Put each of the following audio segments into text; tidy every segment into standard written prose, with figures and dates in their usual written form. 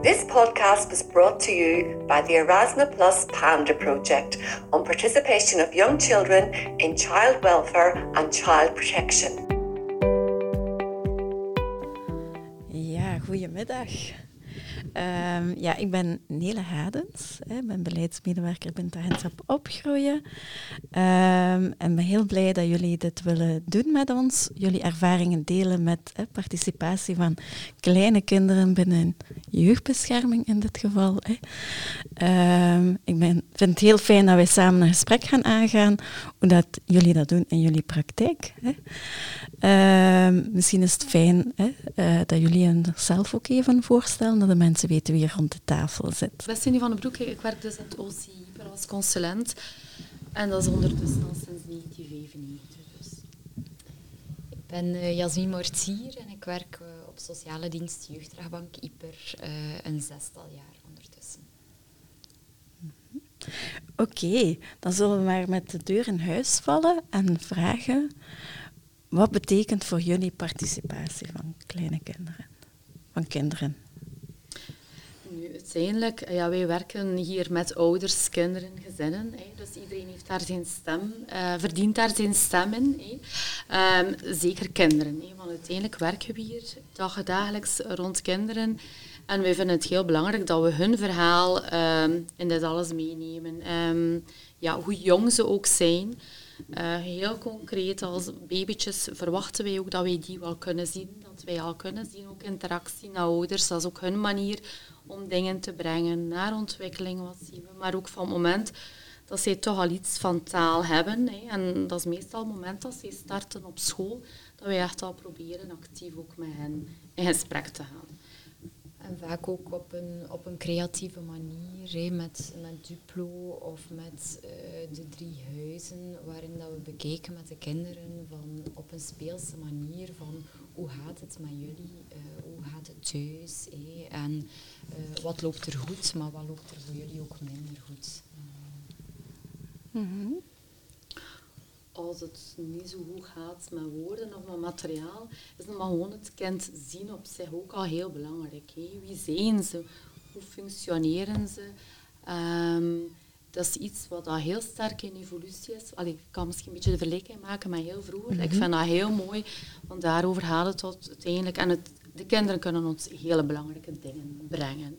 This podcast was brought to you by the Erasmus Plus Panda Project on participation of young children in child welfare and child protection. Ja, goedemiddag. Ik ben Nele Hadens, ik ben beleidsmedewerker bij het agentschap Opgroeien. En ben heel blij dat jullie dit willen doen met ons. Jullie ervaringen delen met participatie van kleine kinderen binnen jeugdbescherming in dit geval. Ik vind het heel fijn dat wij samen een gesprek gaan aangaan, hoe dat jullie dat doen in jullie praktijk. Misschien is het fijn dat jullie zelf ook even voorstellen, dat de mensen weten wie er rond de tafel zit. Ik ben Cindy van den Broek, ik werk dus in het OCI als consulent. En dat is ondertussen al sinds 1995. Dus. Ik ben Jasmin Mortier en ik werk op sociale dienst Jeugdrechtbank Ieper een 6-tal jaar ondertussen. Oké, dan zullen we maar met de deur in huis vallen en vragen: wat betekent voor jullie participatie van kleine kinderen? Van kinderen? Nu, uiteindelijk, wij werken hier met ouders, kinderen, gezinnen. Dus iedereen heeft daar zijn stem, verdient daar zijn stem in. Zeker kinderen, want uiteindelijk werken we hier dagelijks rond kinderen. En wij vinden het heel belangrijk dat we hun verhaal in dit alles meenemen. Hoe jong ze ook zijn. Heel concreet, als babytjes verwachten wij ook dat wij die wel kunnen zien. Dat wij al kunnen zien, ook interactie naar ouders. Dat is ook hun manier om dingen te brengen naar ontwikkeling, wat zien we. Maar ook van het moment dat zij toch al iets van taal hebben. En dat is meestal het moment dat zij starten op school, dat wij echt al proberen actief ook met hen in gesprek te gaan. En vaak ook op een creatieve manier, met Duplo of met de 3 huizen, waarin dat we bekeken met de kinderen op een speelse manier van hoe gaat het met jullie, hoe gaat het thuis, en wat loopt er goed, maar wat loopt er voor jullie ook minder goed. Mm-hmm. Als het niet zo goed gaat met woorden of met materiaal, is dan maar gewoon het kind zien op zich ook al heel belangrijk. Wie zijn ze? Hoe functioneren ze? Dat is iets wat al heel sterk in evolutie is. Ik kan misschien een beetje de vergelijking maken met heel vroeger. Mm-hmm. Ik vind dat heel mooi, want daarover gaat het tot uiteindelijk. En de kinderen kunnen ons hele belangrijke dingen brengen.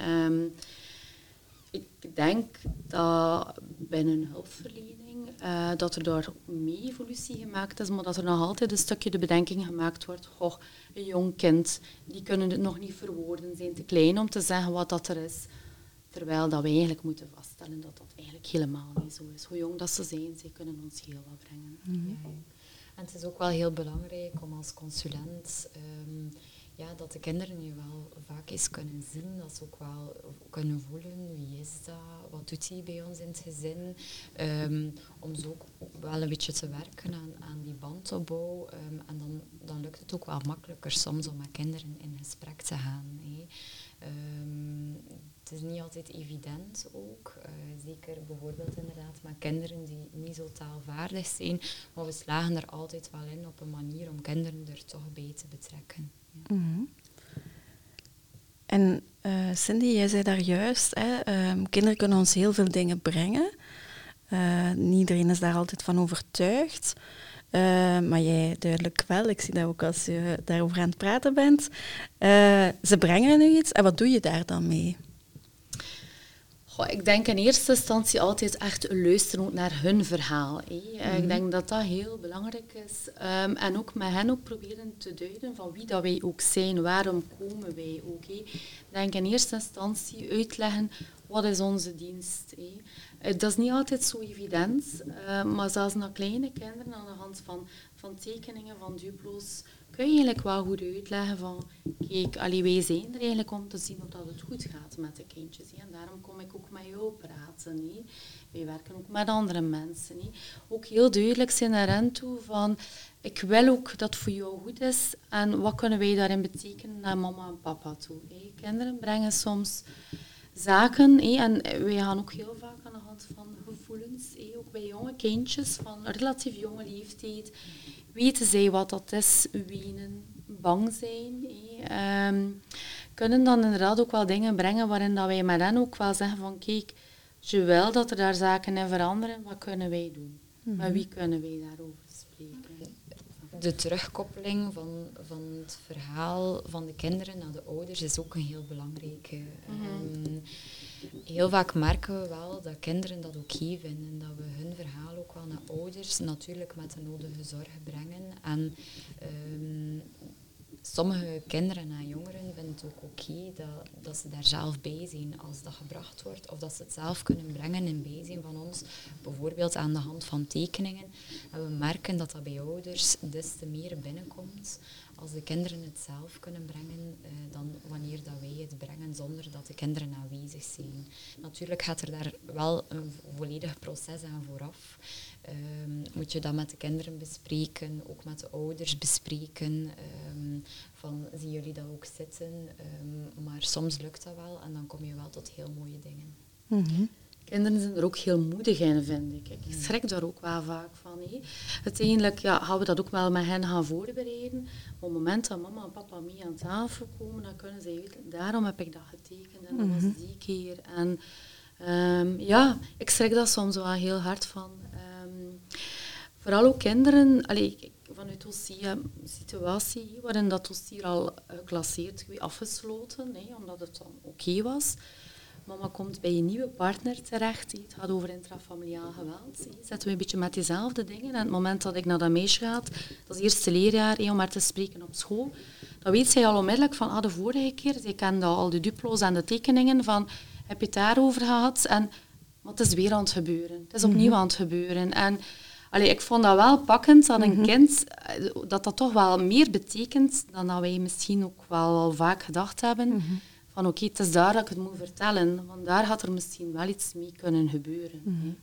Ik denk dat binnen hulpverlening dat er daar mee evolutie gemaakt is, maar dat er nog altijd een stukje de bedenking gemaakt wordt. Een jong kind, die kunnen het nog niet verwoorden, zijn te klein om te zeggen wat dat er is. Terwijl dat we eigenlijk moeten vaststellen dat dat eigenlijk helemaal niet zo is. Hoe jong dat ze zijn, ze kunnen ons heel wat brengen. Mm-hmm. Ja. En het is ook wel heel belangrijk om als consulent dat de kinderen je wel vaak eens kunnen zien, dat ze ook wel kunnen voelen wie is dat, wat doet hij bij ons in het gezin, om zo ook wel een beetje te werken aan die bandopbouw. En dan lukt het ook wel makkelijker soms om met kinderen in gesprek te gaan. Het is niet altijd evident ook, zeker bijvoorbeeld inderdaad met kinderen die niet zo taalvaardig zijn, maar we slagen er altijd wel in op een manier om kinderen er toch bij te betrekken. Ja. Mm-hmm. En Cindy, jij zei daar juist, kinderen kunnen ons heel veel dingen brengen. Niet iedereen is daar altijd van overtuigd. Maar jij duidelijk wel. Ik zie dat ook als je daarover aan het praten bent. Ze brengen nu iets. En wat doe je daar dan mee? Ik denk in eerste instantie altijd echt luisteren naar hun verhaal. Mm-hmm. Ik denk dat dat heel belangrijk is. En ook met hen ook proberen te duiden van wie dat wij ook zijn. Waarom komen wij ook. Ik denk in eerste instantie uitleggen wat is onze dienst. Dat is niet altijd zo evident. Maar zelfs naar kleine kinderen aan de hand van tekeningen, van duplo's, kun je eigenlijk wel goed uitleggen van, kijk, wij zijn er eigenlijk om te zien of dat het goed gaat met de kindjes. En daarom kom ik ook met jou praten. Wij werken ook met andere mensen. Ook heel duidelijk zijn naar hen toe van, ik wil ook dat het voor jou goed is en wat kunnen wij daarin betekenen naar mama en papa toe. Kinderen brengen soms zaken en wij gaan ook heel vaak aan de hand van gevoelens. Ook bij jonge kindjes van relatief jonge leeftijd weten zij wat dat is, wenen, bang zijn. kunnen dan inderdaad ook wel dingen brengen waarin dat wij met hen ook wel zeggen van kijk, als je wil dat er daar zaken in veranderen, wat kunnen wij doen? Met wie kunnen wij daarover spreken? De terugkoppeling van het verhaal van de kinderen naar de ouders is ook een heel belangrijke. Heel vaak merken we wel dat kinderen dat oké vinden. Dat we hun verhaal ook wel naar ouders natuurlijk met de nodige zorg brengen. En sommige kinderen en jongeren vinden het ook oké dat ze daar zelf bij zijn als dat gebracht wordt. Of dat ze het zelf kunnen brengen in bijzijn van ons. Bijvoorbeeld aan de hand van tekeningen. En we merken dat dat bij ouders des te meer binnenkomt als de kinderen het zelf kunnen brengen dan wanneer dat wij het brengen zonder dat de kinderen aanwezig zijn. Natuurlijk gaat er daar wel een volledig proces aan vooraf. Moet je dat met de kinderen bespreken, ook met de ouders bespreken. Van, zien jullie dat ook zitten? Maar soms lukt dat wel en dan kom je wel tot heel mooie dingen. Mm-hmm. Kinderen zijn er ook heel moedig in, vind ik. Ik schrik daar ook wel vaak van. Uiteindelijk gaan we dat ook wel met hen gaan voorbereiden. Op het moment dat mama en papa mee aan tafel komen, dan kunnen ze weten, daarom heb ik dat getekend en dat was die keer. En ik schrik daar soms wel heel hard van. Vooral ook kinderen, vanuit onze situatie, waarin dat dossier al geclasseerd, afgesloten, omdat het dan oké was. Mama komt bij een nieuwe partner terecht. Het gaat over intrafamiliaal geweld. Zetten we een beetje met diezelfde dingen. En op het moment dat ik naar dat meisje ga, dat is het eerste leerjaar, om haar te spreken op school, dan weet zij al onmiddellijk van de vorige keer, zij kende al de duplo's en de tekeningen van, heb je het daarover gehad? Maar het is weer aan het gebeuren. Het is opnieuw aan het gebeuren. En ik vond dat wel pakkend dat een kind, dat toch wel meer betekent dan dat wij misschien ook wel vaak gedacht hebben. Van oké, het is daar dat ik het moet vertellen, want daar had er misschien wel iets mee kunnen gebeuren.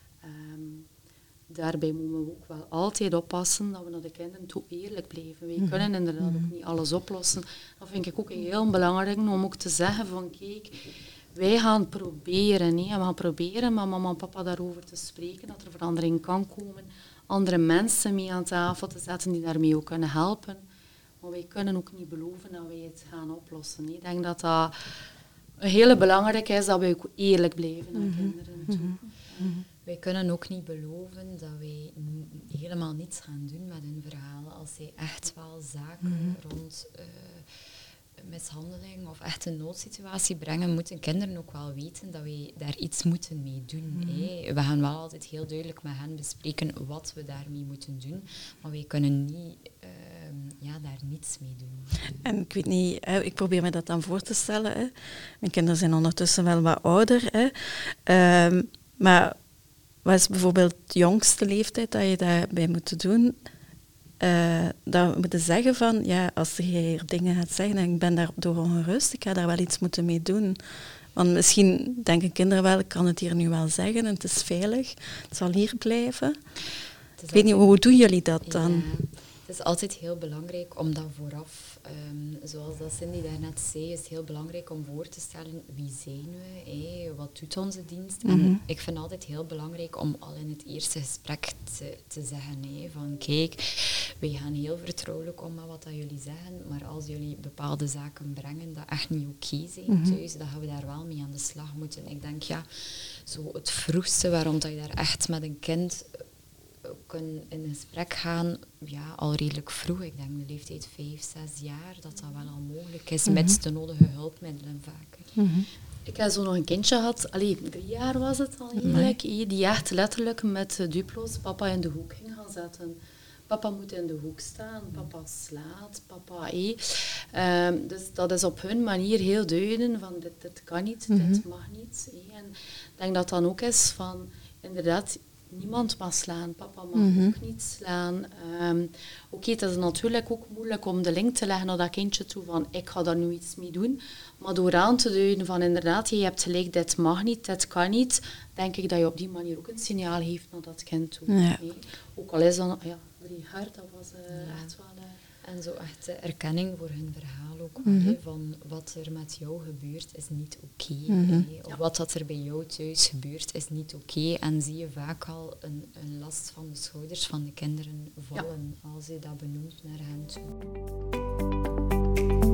Daarbij moeten we ook wel altijd oppassen dat we naar de kinderen toe eerlijk blijven. Wij kunnen inderdaad ook niet alles oplossen. Dat vind ik ook heel belangrijk om ook te zeggen van kijk, wij gaan proberen. We gaan proberen met mama en papa daarover te spreken, dat er verandering kan komen. Andere mensen mee aan tafel te zetten die daarmee ook kunnen helpen. Maar wij kunnen ook niet beloven dat wij het gaan oplossen. Ik denk dat dat een hele belangrijke is, dat wij ook eerlijk blijven naar kinderen toe. Wij kunnen ook niet beloven dat wij helemaal niets gaan doen met hun verhaal. Als zij echt wel zaken rond mishandeling of echt een noodsituatie brengen, moeten kinderen ook wel weten dat wij daar iets moeten mee doen. We gaan wel altijd heel duidelijk met hen bespreken wat we daarmee moeten doen, maar wij kunnen niet daar niets mee doen. En ik weet niet, ik probeer me dat dan voor te stellen. Mijn kinderen zijn ondertussen wel wat ouder. Maar wat is bijvoorbeeld de jongste leeftijd dat je daarbij moet doen? Dat we moeten zeggen van, als je hier dingen gaat zeggen en ik ben daardoor ongerust, ik ga daar wel iets moeten mee doen. Want misschien denken kinderen wel, ik kan het hier nu wel zeggen en het is veilig, het zal hier blijven. Ik weet niet, hoe doen jullie dat dan? Ja, het is altijd heel belangrijk om dat vooraf, zoals dat Cindy daarnet zei, is het heel belangrijk om voor te stellen wie zijn we, wat doet onze dienst. En ik vind het altijd heel belangrijk om al in het eerste gesprek te zeggen van kijk, wij gaan heel vertrouwelijk om met wat dat jullie zeggen, maar als jullie bepaalde zaken brengen dat echt niet oké zijn thuis, dan gaan we daar wel mee aan de slag moeten. Ik denk zo het vroegste waarom dat je daar echt met een kind kunnen in gesprek gaan, al redelijk vroeg. Ik denk de leeftijd 5, 6 jaar, dat wel al mogelijk is, met de nodige hulpmiddelen vaak. Ik heb zo nog een kindje gehad, 3 jaar was het al eigenlijk, die echt letterlijk met duplo's papa in de hoek ging gaan zetten. Papa moet in de hoek staan, papa slaat, papa... Dus dat is op hun manier heel duiden van dit kan niet, dit mag niet. En ik denk dat dan ook is van, inderdaad, niemand mag slaan, papa mag ook niet slaan. Het is natuurlijk ook moeilijk om de link te leggen naar dat kindje toe van ik ga daar nu iets mee doen. Maar door aan te duiden van inderdaad, je hebt gelijk, dit mag niet, dit kan niet, denk ik dat je op die manier ook een signaal geeft naar dat kind toe. Ja. Ook al is dan 3 jaar, dat was echt wel... En zo echt de erkenning voor hun verhaal ook, van wat er met jou gebeurt is niet oké. Of wat dat er bij jou thuis gebeurt is niet oké. En zie je vaak al een last van de schouders van de kinderen vallen als je dat benoemt naar hen toe.